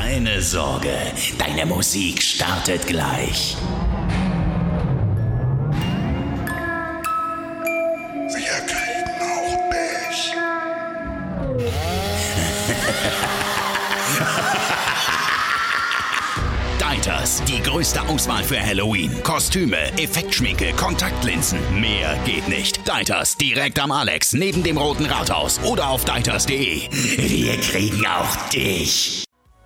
Keine Sorge, deine Musik startet gleich. Wir kriegen auch Pech. Deiters, die größte Auswahl für Halloween. Kostüme, Effektschminke, Kontaktlinsen. Mehr geht nicht. Deiters, direkt am Alex, neben dem Roten Rathaus oder auf deiters.de. Wir kriegen auch dich.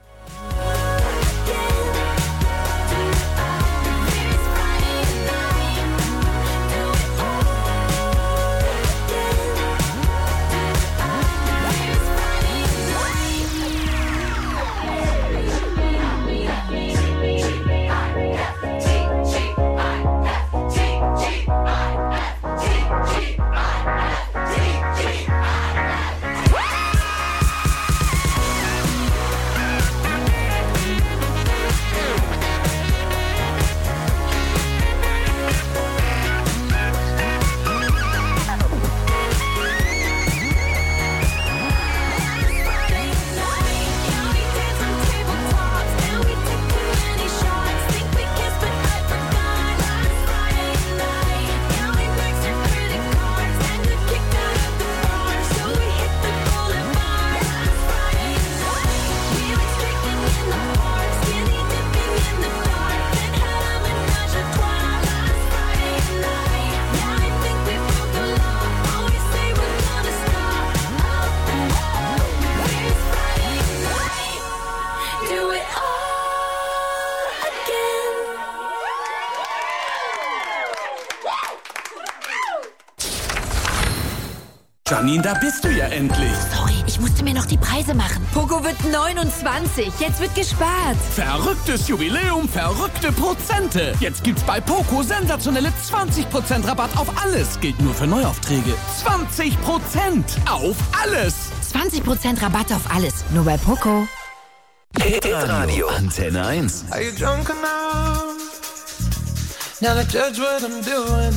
Janine, da bist du ja endlich. Sorry, ich musste mir noch die Preise machen. Poco wird 29. Jetzt wird gespart. Verrücktes Jubiläum, verrückte Prozente. Jetzt gibt's bei Poco sensationelle 20% Rabatt auf alles. Gilt nur für Neuaufträge. 20% auf alles. 20% Rabatt auf alles. Nur bei Poco. Hitradio Antenne 1. Are you drunk enough? Now to judge what I'm doing.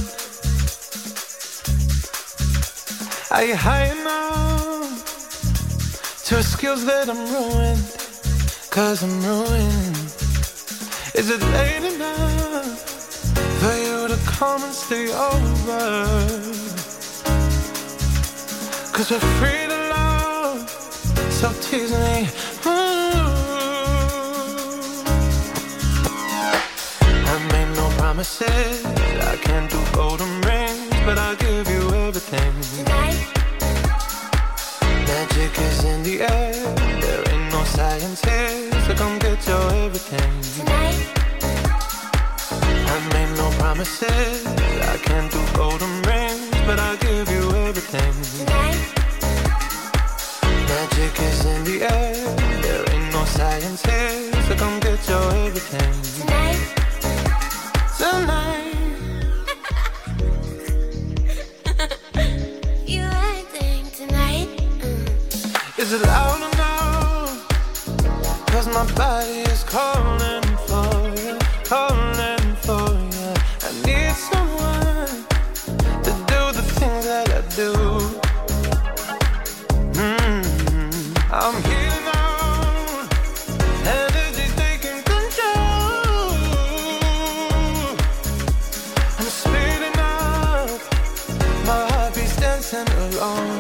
Are you high enough to skills that I'm ruined? 'Cause I'm ruined. Is it late enough for you to come and stay over? 'Cause we're free to love, so tease me. I made no promises, I can't do golden rings, but I'll give you everything. Tonight. Magic is in the air, there ain't no science here, so come get your everything. Tonight. I made no promises, I can't do golden rings, but I'll give you everything. Tonight. Magic is in the air, there ain't no science here, so come get your everything. Tonight. Tonight. You acting tonight. Is it loud enough? 'Cause my body is calling for you, calling for you. I need someone to do the things that I do. I'm here now, energy taking control. I'm speeding up, my heart beats dancing alone.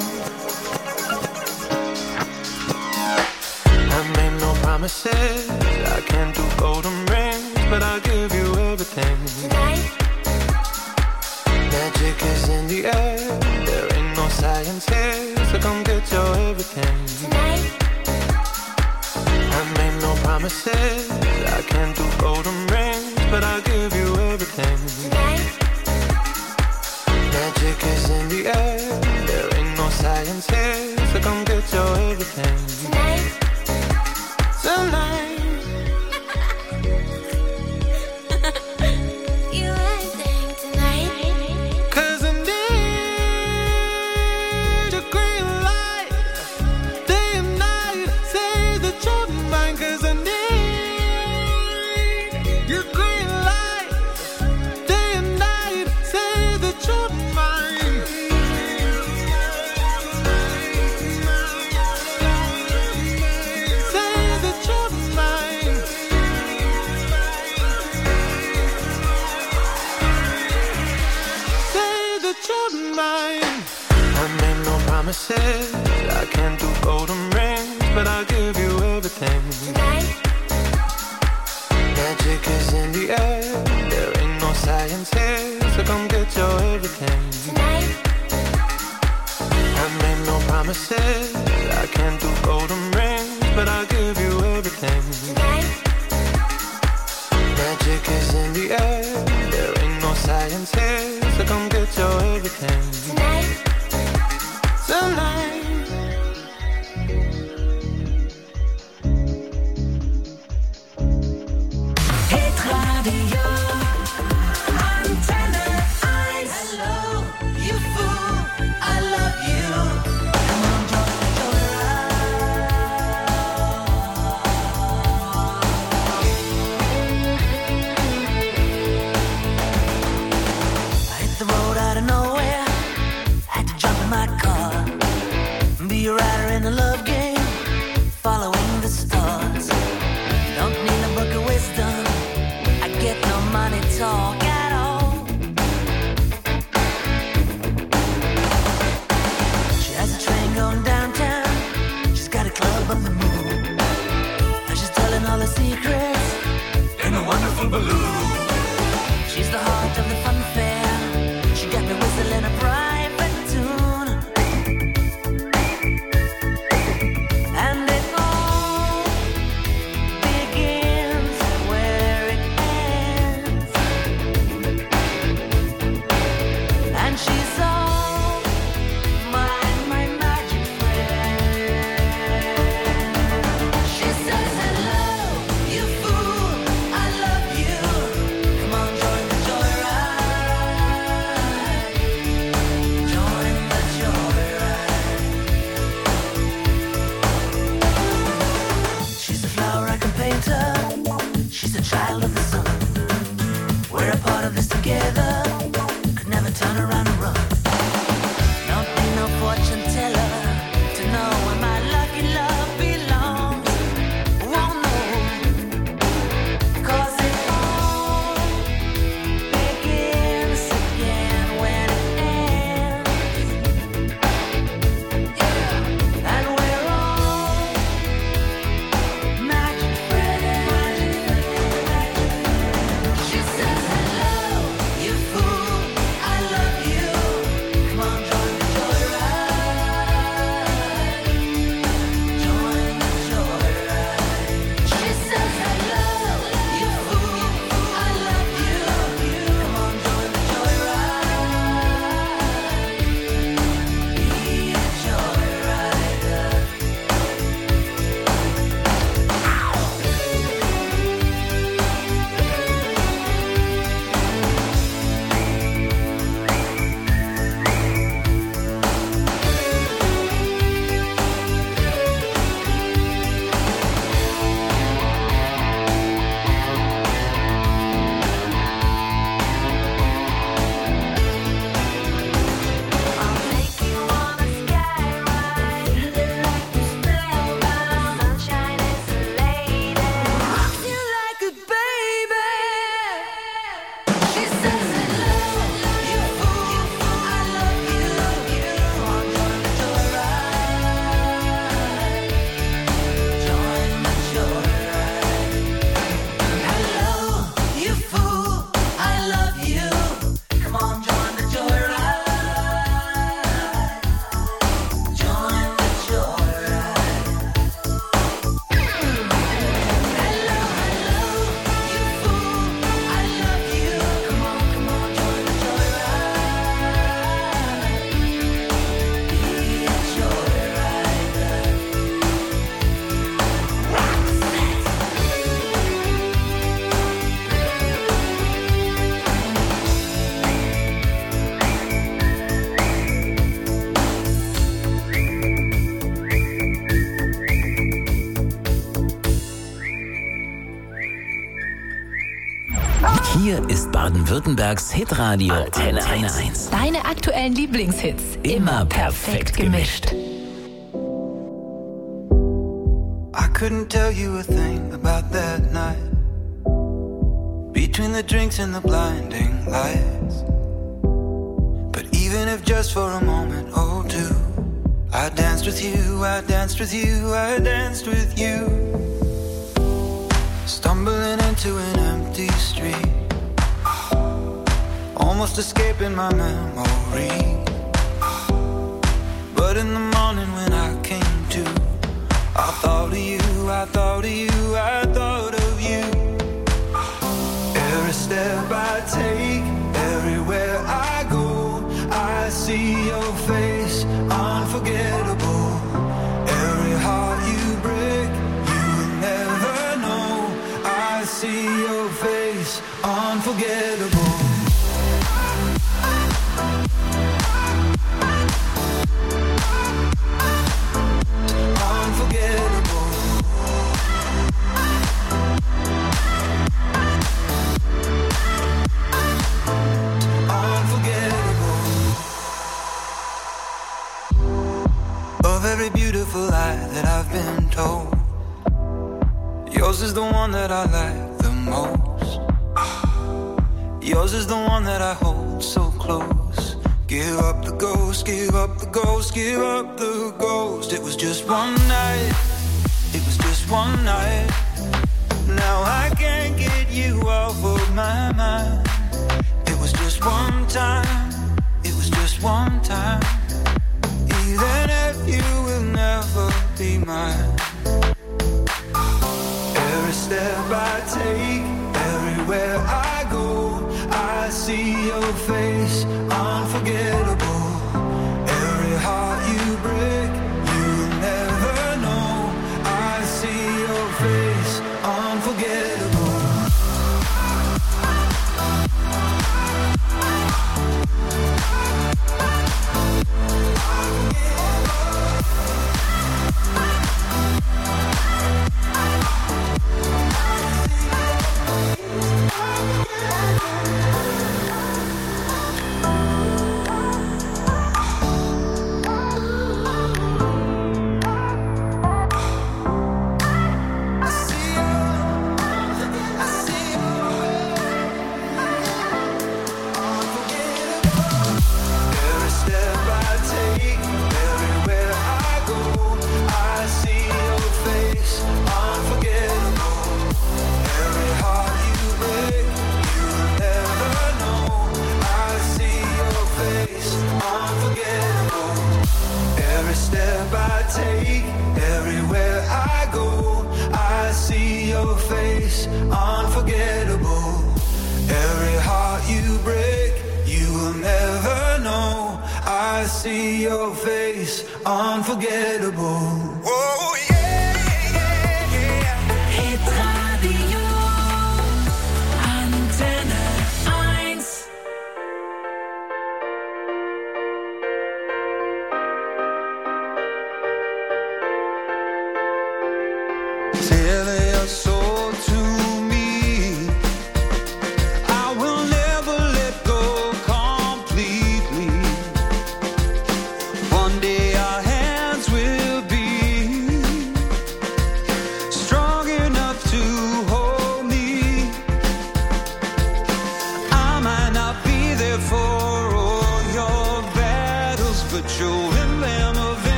I made no promises, I can't do golden rings, but I'll give you everything. Tonight. Magic is in the air, there ain't no science here, so come get your everything. Tonight. I made no promises, I can't do golden rings, but I'll give you everything. Tonight. Magic is in the air, there ain't no science here, so come get your everything. Tonight. Tonight. You acting tonight. 'Cause I need your green light, day and night, say that you're mine. 'Cause I need your green light, day and night, say that you're mine. promises. I can't do golden rings, but I'll give you everything. Tonight, Magic is in the air. There ain't no science here, so come get your everything. tonight, I made no promises. I can't do golden rings, but I'll give you everything. tonight, Magic is in the air. There ain't no science here, so come get your everything. tonight. Tonight. Hit Radio Antenne 1. Hello, you fool, I love you. Come on, I hit the road out of nowhere. Had to jump in my car. Be a rider in a love game, following the stars. Don't need a book of wisdom. I get no money talk at all. She has a train going downtown. She's got a club on the moon. And she's telling all the secrets in a wonderful balloon. She's the heart of the fun fair. She got me whistling a private tune. And it all begins where it ends. And she's all my magic friend. She says, hello, you fool, I love you. Come on, join the joyride. Join the joyride. She's a flower I can paint her. She's a child of the sun. We're a part of this together. Could never turn around and run. Don't need no fortune teller to know where my lucky love belongs. Won't know, 'cause it all begins again when it ends. Yeah, and we're all magic friends. She says, hello, you fool, I love you. Come on, join the joyride. Join the joyride. She says, hello, you fool, I love you. Come on, join the joyride. Be a joyrider. I'll take you on a sky ride. Like you spellbound, sunshine is a lady. Rocks you like a baby. She says, hello, you fool, I love you. Come on, join the joyride. Join the joyride. Hello, you fool, I love you. Come on, join the joyride. Join the joyride. Hello, you fool, I love you. Come on, join the joyride. Be a joyrider. Hier ist Baden-Württembergs Hitradio Antenne 1. Deine aktuellen Lieblingshits. Immer perfekt gemischt. I couldn't tell you a thing about that night. Between the drinks and the blinding lights. But even if just for a moment or two, I danced with you, I danced with you, I danced with you. Stumbling into an empty street, almost escaping my memory. But in the morning when I came to, I thought of you, I thought of you, I thought of you. Every step I take, everywhere I go, I see your face, unforgettable. Every heart you break, you will never know. I see your face, unforgettable. Unforgettable. Unforgettable. Of every beautiful lie that I've been told, yours is the one that I like the most. Yours is the one that I hold so close. Give up the ghost, give up the ghost, give up the ghost. It was just one night, it was just one night. Now I can't get you off of my mind. It was just one time, it was just one time. Even if you will never be mine. Every step I take, everywhere I go, I see your face, unforgettable. Every heart you break, you will never know. I see your face, unforgettable.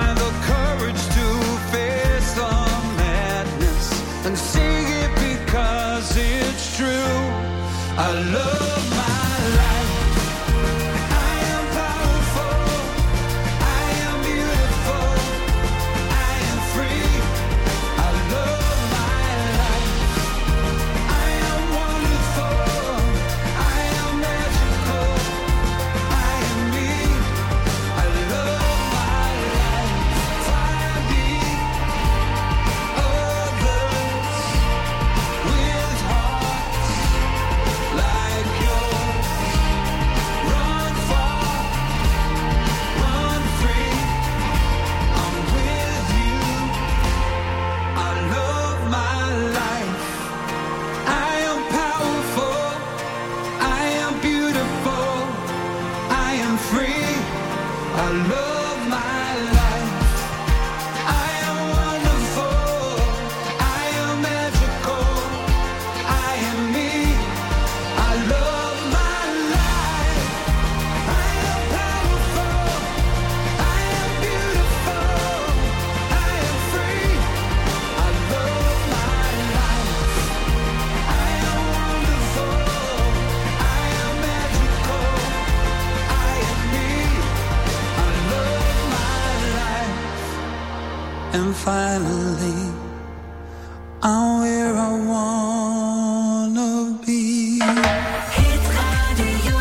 And see it because I love my life. I am wonderful. I am magical. I am me. I love my life. I am powerful. I am beautiful. I am free. I love my life. I am wonderful. I am magical. I am me. I love my life. And finally, I'm where I wanna be. Hitradio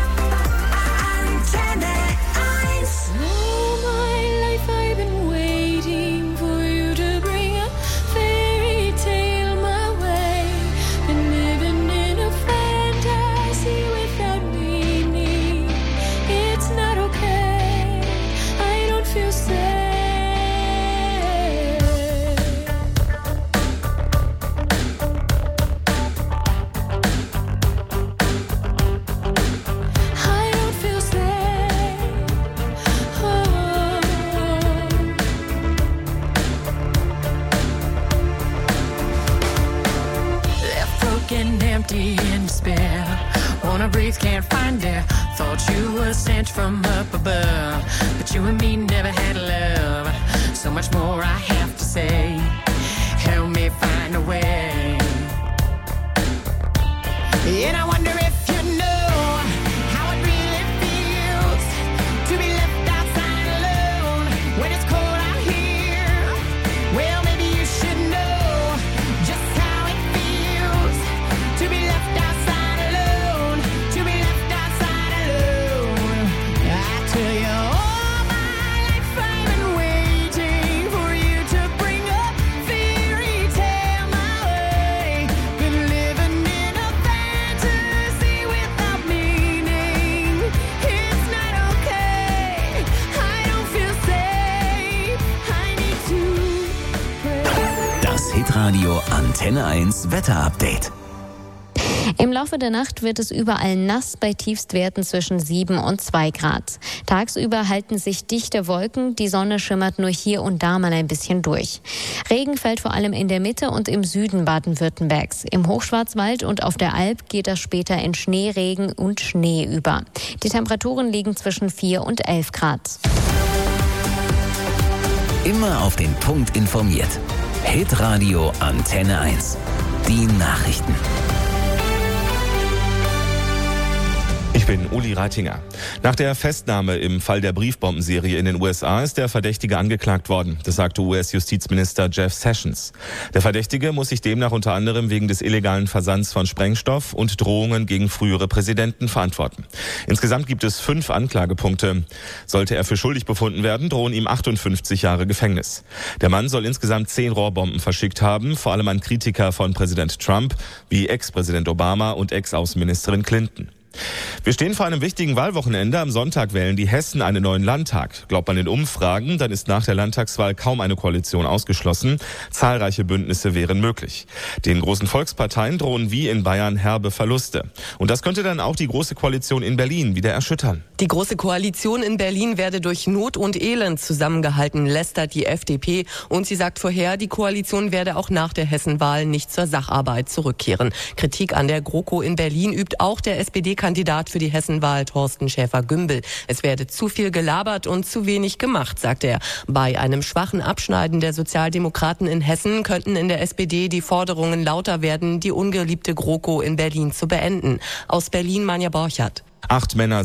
Antenne 1. All my life I've been waiting for you to bring a fairy tale my way. Been living in a fantasy without meaning. It's not okay. I don't feel safe. I don't feel safe. Oh. Left broken, empty, in despair. Wanna breathe, can't find air. Thought you were sent from up above, but you and me never had love. So much more I have to say. Help me find a way. And I wonder if you know how it really feels to be left outside alone when it's cold out here. Well, maybe you should know just how it feels to be left outside alone, to be left outside alone. I tell you, all my life I've been waiting for you to bring a fairy tale my way. Been living in a fantasy without meaning. It's not okay. I don't feel safe. I need to pray. Das Hitradio Antenne 1 Wetterupdate. Im Laufe der Nacht wird es überall nass bei Tiefstwerten zwischen 7 und 2 Grad. Tagsüber halten sich dichte Wolken, die Sonne schimmert nur hier und da mal ein bisschen durch. Regen fällt vor allem in der Mitte und im Süden Baden-Württembergs. Im Hochschwarzwald und auf der Alp geht das später in Schneeregen und Schnee über. Die Temperaturen liegen zwischen 4 und 11 Grad. Immer auf den Punkt informiert. Hitradio Antenne 1. Die Nachrichten. Ich bin Uli Reitinger. Nach der Festnahme im Fall der Briefbombenserie in den USA ist der Verdächtige angeklagt worden. Das sagte US-Justizminister Jeff Sessions. Der Verdächtige muss sich demnach unter anderem wegen des illegalen Versands von Sprengstoff und Drohungen gegen frühere Präsidenten verantworten. Insgesamt gibt es 5 Anklagepunkte. Sollte er für schuldig befunden werden, drohen ihm 58 Jahre Gefängnis. Der Mann soll insgesamt 10 Rohrbomben verschickt haben, vor allem an Kritiker von Präsident Trump, wie Ex-Präsident Obama und Ex-Außenministerin Clinton. Wir stehen vor einem wichtigen Wahlwochenende. Am Sonntag wählen die Hessen einen neuen Landtag. Glaubt man den Umfragen, dann ist nach der Landtagswahl kaum eine Koalition ausgeschlossen. Zahlreiche Bündnisse wären möglich. Den großen Volksparteien drohen wie in Bayern herbe Verluste. Und das könnte dann auch die Große Koalition in Berlin wieder erschüttern. Die Große Koalition in Berlin werde durch Not und Elend zusammengehalten, lästert die FDP. Und sie sagt vorher, die Koalition werde auch nach der Hessenwahl nicht zur Sacharbeit zurückkehren. Kritik an der GroKo in Berlin übt auch der SPD-Kandidat für die Hessenwahl Thorsten Schäfer-Gümbel. Es werde zu viel gelabert und zu wenig gemacht, sagt er. Bei einem schwachen Abschneiden der Sozialdemokraten in Hessen könnten in der SPD die Forderungen lauter werden, die ungeliebte GroKo in Berlin zu beenden. Aus Berlin Manja Borchert. 8 Männer